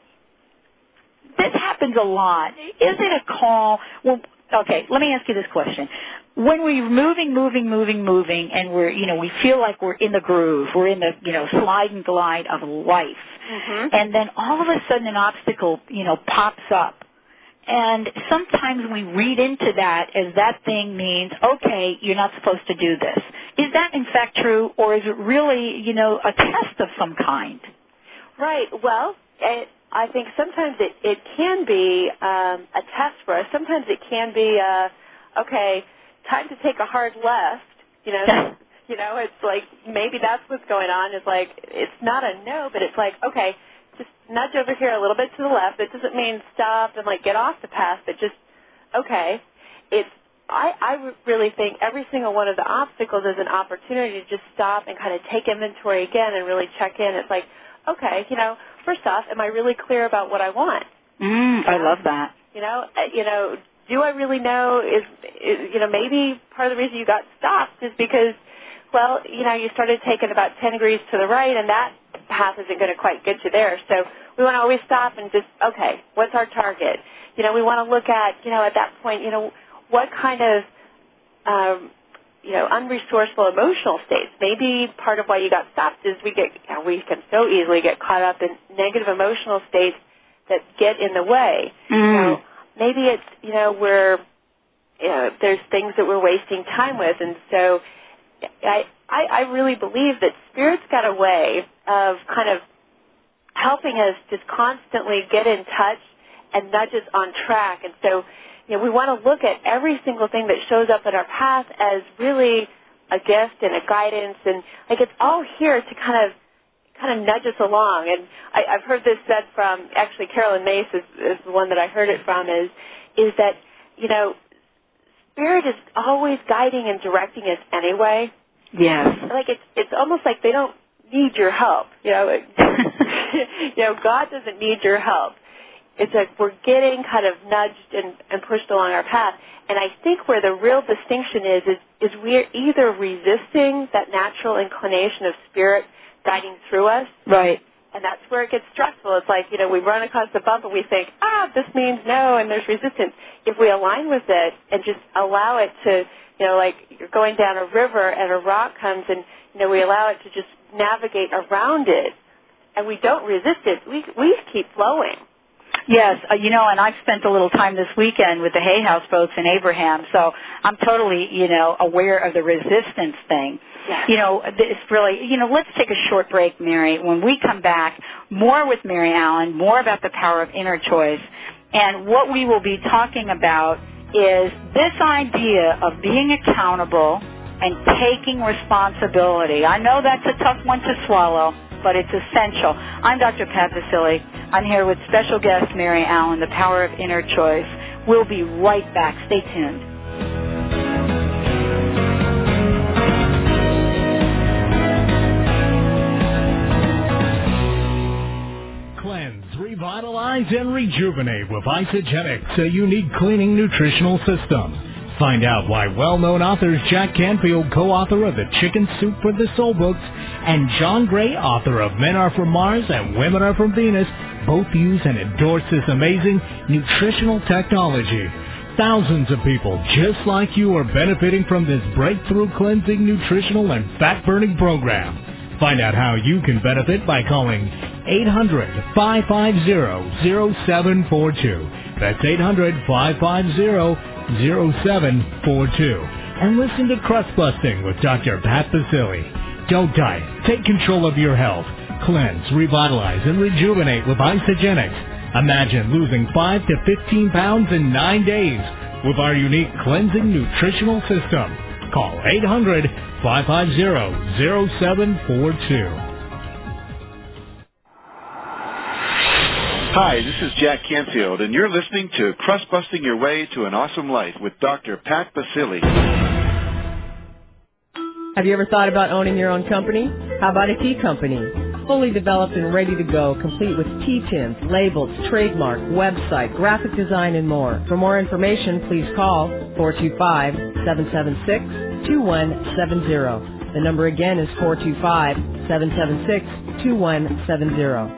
this happens a lot. Is it a call? Well, okay, let me ask you this question. When we're moving, moving, moving, moving, and we're, you know, we feel like we're in the groove, we're in the, you know, slide and glide of life, mm-hmm. and then all of a sudden an obstacle, you know, pops up. And sometimes we read into that as that thing means, okay, you're not supposed to do this. Is that in fact true, or is it really, you know, a test of some kind? Right. Well, it, I think sometimes it, it can be um, a test for us. Sometimes it can be, uh, okay, time to take a hard left. You know, you know, it's like maybe that's what's going on. It's like it's not a no, but it's like, okay, just nudge over here a little bit to the left. It doesn't mean stop and like get off the path, but just okay. It's I, I really think every single one of the obstacles is an opportunity to just stop and kind of take inventory again and really check in. It's like, okay, you know, first off, am I really clear about what I want? Mm, I love that. You know, uh, you know, do I really know? Is, is you know, maybe part of the reason you got stopped is because, well, you know, you started taking about ten degrees to the right, and that path isn't going to quite get you there. So we want to always stop and just, okay, what's our target? You know, we want to look at, you know, at that point, you know, what kind of, um, you know, unresourceful emotional states. Maybe part of why you got stopped is we get, you know, we can so easily get caught up in negative emotional states that get in the way. Mm. You know, maybe it's, you know, we're, you know, there's things that we're wasting time with, and so I, I, I really believe that Spirit's got a way of kind of helping us just constantly get in touch and nudge us on track. And so, you know, we want to look at every single thing that shows up in our path as really a gift and a guidance, and like it's all here to kind of kind of nudge us along. And I, I've heard this said from, actually Carolyn Mace is, is the one that I heard it from, is is that, you know, Spirit is always guiding and directing us anyway. Yes. Like it's it's almost like they don't need your help. You know, you know, God doesn't need your help. It's like we're getting kind of nudged and, and pushed along our path. And I think where the real distinction is, is, is we're either resisting that natural inclination of Spirit guiding through us. Right. And that's where it gets stressful. It's like, you know, we run across the bump and we think, ah, this means no, and there's resistance. If we align with it and just allow it to, you know, like you're going down a river and a rock comes and, you know, we allow it to just navigate around it and we don't resist it, we, we keep flowing. Yes, uh, you know, and I've spent a little time this weekend with the Hay House folks in Abraham, so I'm totally, you know, aware of the resistance thing. Yes. You know, it's really, you know, let's take a short break, Mary. When we come back, more with Mary Allen, more about the power of inner choice. And what we will be talking about is this idea of being accountable and taking responsibility. I know that's a tough one to swallow, but it's essential. I'm Doctor Pat Basile. I'm here with special guest Mary Allen, the power of inner choice. We'll be right back. Stay tuned. Cleanse, revitalize, and rejuvenate with Isogenics, a unique cleaning nutritional system. Find out why well-known authors Jack Canfield, co-author of The Chicken Soup for the Soul books, and John Gray, author of Men Are From Mars and Women Are From Venus, both use and endorse this amazing nutritional technology. Thousands of people just like you are benefiting from this breakthrough cleansing, nutritional, and fat-burning program. Find out how you can benefit by calling eight hundred, five five zero, zero seven four two. That's eight hundred, five five zero, zero seven four two. And listen to Crust Busting with Doctor Pat Basile. Don't diet. Take control of your health. Cleanse, revitalize, and rejuvenate with Isogenics. Imagine losing five to fifteen pounds in nine days with our unique cleansing nutritional system. Call eight hundred, five five zero, zero seven four two. Hi, this is Jack Canfield, and you're listening to Crust Busting Your Way to an Awesome Life with Doctor Pat Basile. Have you ever thought about owning your own company? How about a tea company? Fully developed and ready to go, complete with T-tins, labels, trademark, website, graphic design, and more. For more information, please call four two five, seven seven six, two one seven zero. The number again is four two five, seven seven six, two one seven zero.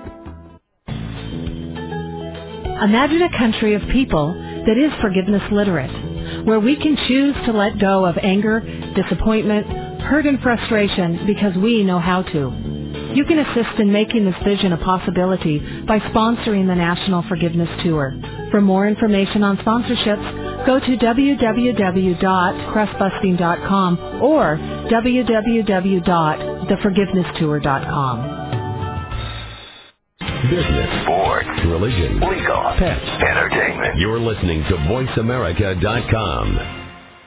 Imagine a country of people that is forgiveness literate, where we can choose to let go of anger, disappointment, hurt, and frustration because we know how to. You can assist in making this vision a possibility by sponsoring the National Forgiveness Tour. For more information on sponsorships, go to w w w dot crust busting dot com or w w w dot the forgiveness tour dot com. business, sports, religion, legal, pets, entertainment. You're listening to voice america dot com.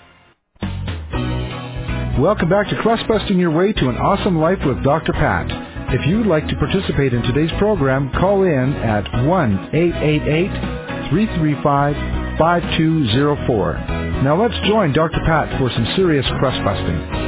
Welcome back to Crust Busting Your Way to an Awesome Life with Doctor Pat. If you'd like to participate in today's program, call in at one eight eight eight, three three five, five two zero four. Now let's join Doctor Pat for some serious crust busting.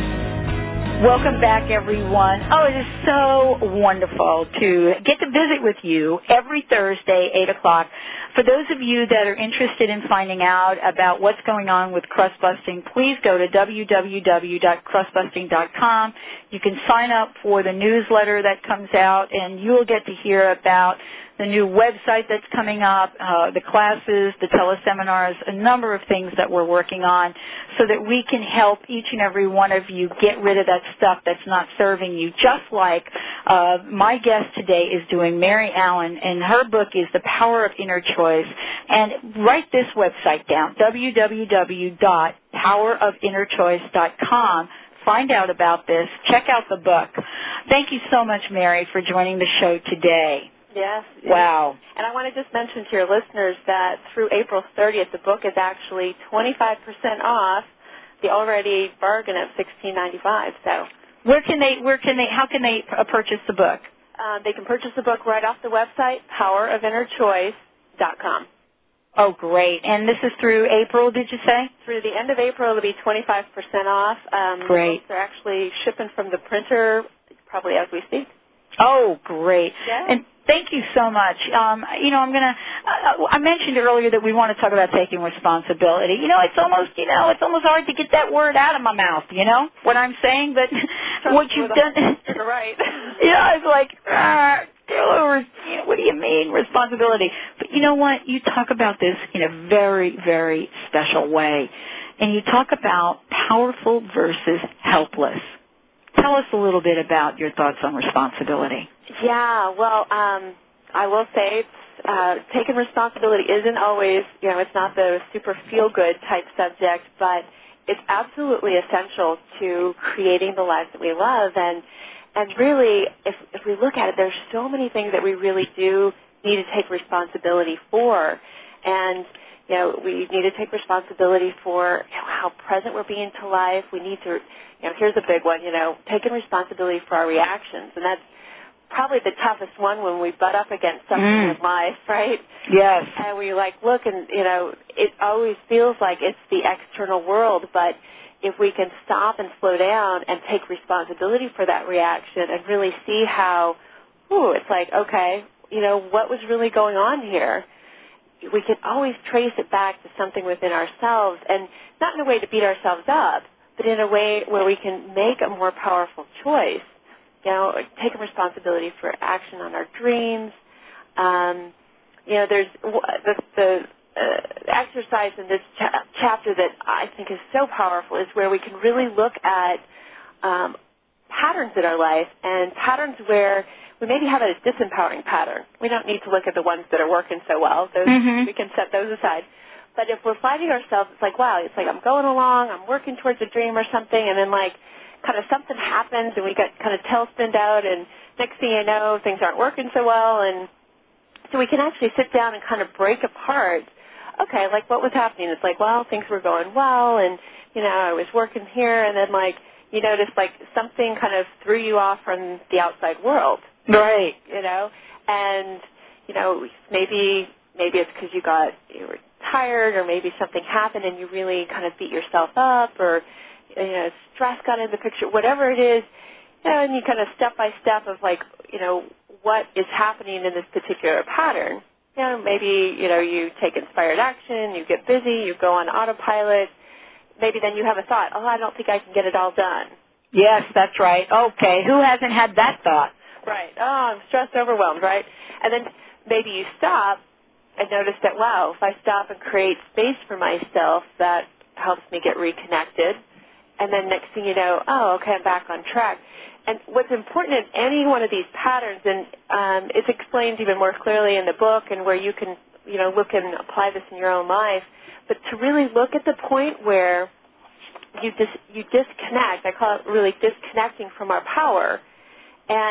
Welcome back, everyone. Oh, it is so wonderful to get to visit with you every Thursday, eight o'clock. For those of you that are interested in finding out about what's going on with crust busting, please go to w w w dot crust busting dot com. You can sign up for the newsletter that comes out, and you'll get to hear about the new website that's coming up, uh, the classes, the teleseminars, a number of things that we're working on so that we can help each and every one of you get rid of that stuff that's not serving you. Just like uh, my guest today is doing, Mary Allen, and her book is The Power of Inner Choice. And write this website down, w w w dot power of inner choice dot com. Find out about this. Check out the book. Thank you so much, Mary, for joining the show today. Yes. Wow. And I want to just mention to your listeners that through April thirtieth, the book is actually twenty-five percent off the already bargain of sixteen ninety-five. So where can they? Where can they? How can they uh, purchase the book? Uh, they can purchase the book right off the website, power of inner choice dot com. Oh, great. And this is through April, did you say? Through the end of April, it'll be twenty-five percent off. Um, great. They're actually shipping from the printer probably as we speak. Oh, great. Yeah. And thank you so much. Um, you know, I'm going to, uh, I mentioned earlier that we want to talk about taking responsibility. You know, it's almost, you know, it's almost hard to get that word out of my mouth, you know, what I'm saying, but what you've done. You're right. Yeah, it's like, ah, you know, what do you mean, responsibility? But you know what? You talk about this in a very, very special way. And you talk about powerful versus helpless. Tell us a little bit about your thoughts on responsibility. Yeah, well, um, I will say it's, uh, taking responsibility isn't always, you know, it's not the super feel-good type subject, but it's absolutely essential to creating the lives that we love. And and really, if, if we look at it, there's so many things that we really do need to take responsibility for. And, you know, we need to take responsibility for, you know, how present we're being to life. We need to, you know, here's a big one, you know, taking responsibility for our reactions. And that's probably the toughest one when we butt up against something mm. in life, right? Yes. And we like look and, you know, it always feels like it's the external world, but if we can stop and slow down and take responsibility for that reaction and really see how, ooh, it's like, okay, you know, what was really going on here? We can always trace it back to something within ourselves, and not in a way to beat ourselves up, but in a way where we can make a more powerful choice. You know, taking responsibility for action on our dreams. Um, you know, there's the, the uh, exercise in this cha- chapter that I think is so powerful is where we can really look at um, patterns in our life and patterns where we maybe have a disempowering pattern. We don't need to look at the ones that are working so well. Those, mm-hmm. we can set those aside. But if we're finding ourselves, it's like, wow, it's like I'm going along, I'm working towards a dream or something, and then like kind of something happens and we get kind of tail-spinned out, and next thing you know, things aren't working so well. And so we can actually sit down and kind of break apart, okay, like what was happening? It's like, well, things were going well, and, you know, I was working here, and then like you notice like something kind of threw you off from the outside world. Right. You know, and, you know, maybe maybe it's because you got, you were tired, or maybe something happened and you really kind of beat yourself up, or, you know, stress got in the picture, whatever it is, you know, and you kind of step by step of like, you know, what is happening in this particular pattern. You know, maybe, you know, you take inspired action, you get busy, you go on autopilot. Maybe then you have a thought, oh, I don't think I can get it all done. Yes, that's right. Okay, who hasn't had that thought? Right. Oh, I'm stressed, overwhelmed, right? And then maybe you stop and notice that, wow, if I stop and create space for myself, that helps me get reconnected. And then next thing you know, oh, okay, I'm back on track. And what's important in any one of these patterns, and um, it's explained even more clearly in the book, and where you can, you know, look and apply this in your own life, but to really look at the point where you dis- you disconnect. I call it really disconnecting from our power, and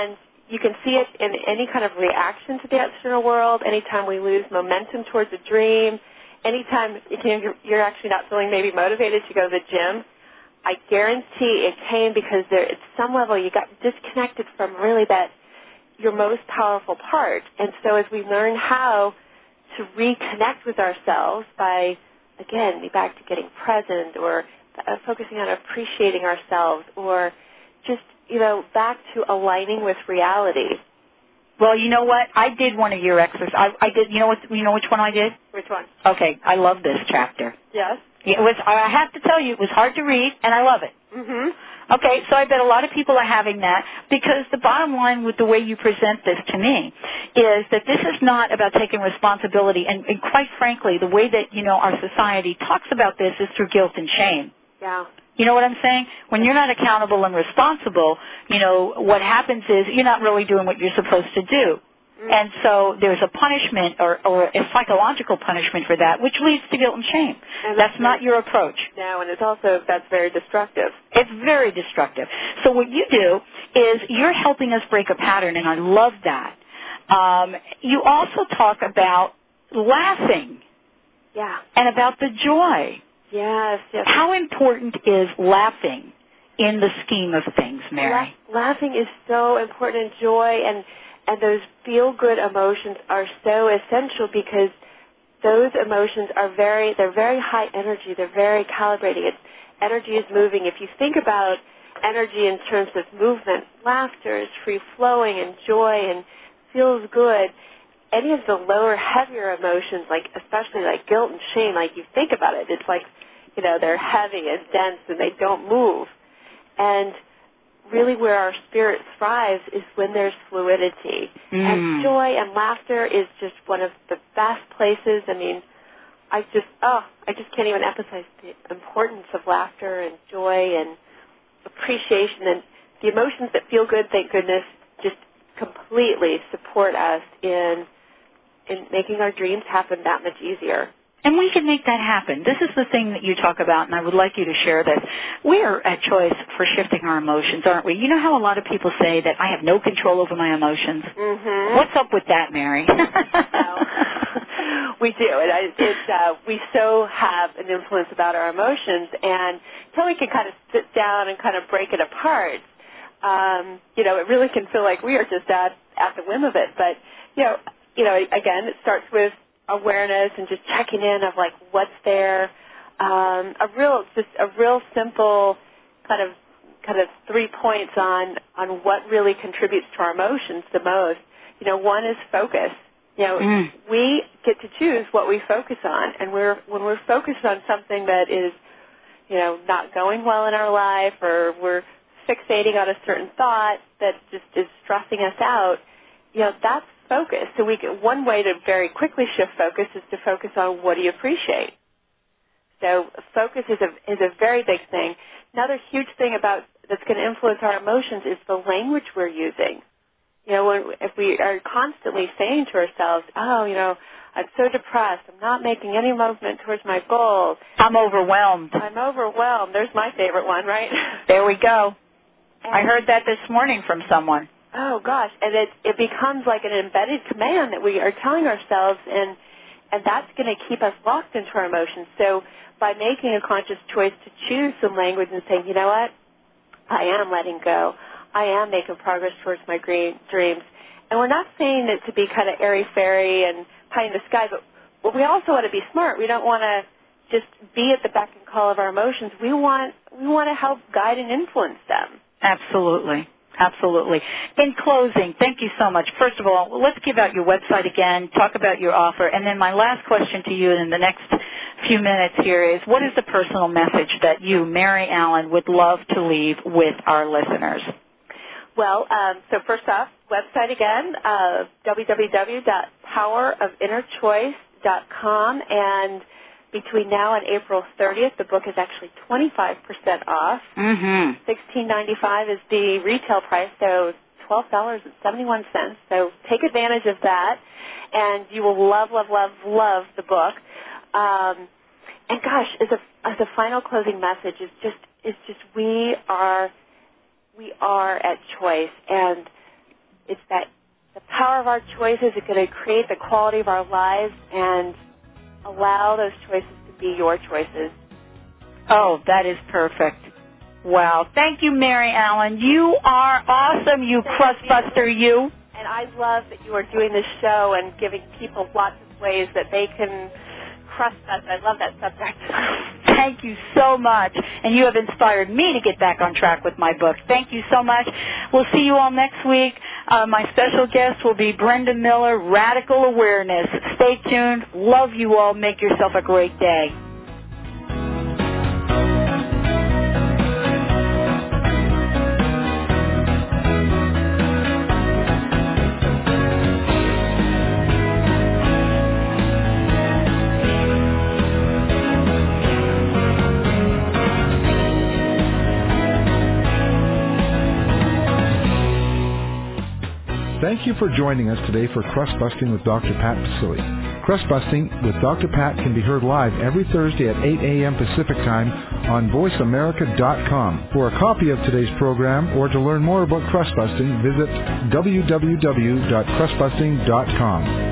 you can see it in any kind of reaction to the external world, anytime we lose momentum towards a dream, anytime you know, you're, you're actually not feeling maybe motivated to go to the gym. I guarantee it came because there, at some level you got disconnected from really that your most powerful part. And so as we learn how to reconnect with ourselves by, again, be back to getting present or uh, focusing on appreciating ourselves or just, you know, back to aligning with reality. Well, you know what? I did one of your exercises. I, I did. You know what? You know which one I did? Which one? Okay, I love this chapter. Yes. It was. I have to tell you, it was hard to read, and I love it. Mhm. Okay, so I bet a lot of people are having that because the bottom line with the way you present this to me is that this is not about taking responsibility, and, and quite frankly, the way that you know our society talks about this is through guilt and shame. Yeah. You know what I'm saying? When you're not accountable and responsible, you know, what happens is you're not really doing what you're supposed to do. Mm. And so there's a punishment or, or a psychological punishment for that, which leads to guilt and shame. And that's, that's not your approach. No, and it's also, that's very destructive. It's very destructive. So what you do is you're helping us break a pattern, and I love that. Um, you also talk about laughing. Yeah. And about the joy. Yes, yes. How important is laughing in the scheme of things, Mary? La- laughing is so important, and joy and and those feel-good emotions are so essential because those emotions are very, they're very high energy. They're very calibrating. It's, energy is moving. If you think about energy in terms of movement, laughter is free-flowing and joy and feels good. Any of the lower, heavier emotions, like especially like guilt and shame, like you think about it, it's like, you know, they're heavy and dense and they don't move. And really where our spirit thrives is when there's fluidity. Mm. And joy and laughter is just one of the best places. I mean, I just, oh, I just can't even emphasize the importance of laughter and joy and appreciation. And the emotions that feel good, thank goodness, just completely support us in in making our dreams happen that much easier. And we can make that happen. This is the thing that you talk about, and I would like you to share this. We are at choice for shifting our emotions, aren't we? You know how a lot of people say that I have no control over my emotions? Mm-hmm. What's up with that, Mary? No. We do. It, it, uh, we so have an influence about our emotions, and until we can kind of sit down and kind of break it apart, um, you know, it really can feel like we are just at, at the whim of it. But, you know, you know, again, it starts with awareness and just checking in of like what's there. Um, a real, just a real simple kind of, kind of three points on on what really contributes to our emotions the most. You know, one is focus. You know, mm. we get to choose what we focus on, and we're when we're focused on something that is, you know, not going well in our life, or we're fixating on a certain thought that just is stressing us out. You know, that's focus. So we can, one way to very quickly shift focus is to focus on what do you appreciate. So focus is a is a very big thing. Another huge thing about that's going to influence our emotions is the language we're using. You know, when, if we are constantly saying to ourselves, "Oh, you know, I'm so depressed. I'm not making any movement towards my goals. I'm overwhelmed. I'm overwhelmed." There's my favorite one, right? There we go. And I heard that this morning from someone. Oh gosh, and it it becomes like an embedded command that we are telling ourselves, and and that's going to keep us locked into our emotions. So by making a conscious choice to choose some language and saying, you know what, I am letting go, I am making progress towards my dreams, and we're not saying it to be kind of airy-fairy and pie in the sky, but, but we also want to be smart. We don't want to just be at the beck and call of our emotions. We want we want to help guide and influence them. Absolutely. Absolutely. In closing, thank you so much. First of all, let's give out your website again, talk about your offer, and then my last question to you in the next few minutes here is, what is the personal message that you, Mary Allen, would love to leave with our listeners? Well, um, so first off, website again, uh, w w w dot power of inner choice dot com, and between now and April thirtieth, the book is actually twenty-five percent off. Mm-hmm. sixteen ninety-five is the retail price, so twelve dollars and seventy-one cents. So take advantage of that, and you will love, love, love, love the book. Um, and gosh, as a as a final closing message, is just is just we are we are at choice, and it's that the power of our choices is going to create the quality of our lives and allow those choices to be your choices. Oh, that is perfect. Wow. Thank you, Mary Ellen. You are awesome, you crust buster, you. And I love that you are doing this show and giving people lots of ways that they can crust us. I love that subject. Thank you so much. And you have inspired me to get back on track with my book. Thank you so much. We'll see you all next week. Uh, my special guest will be Brenda Miller, Radical Awareness. Stay tuned. Love you all. Make yourself a great day. Thank you for joining us today for Crust Busting with Doctor Pat Baccili. Crust Busting with Doctor Pat can be heard live every Thursday at eight a.m. Pacific Time on voice america dot com. For a copy of today's program or to learn more about crust busting, visit w w w dot crust busting dot com.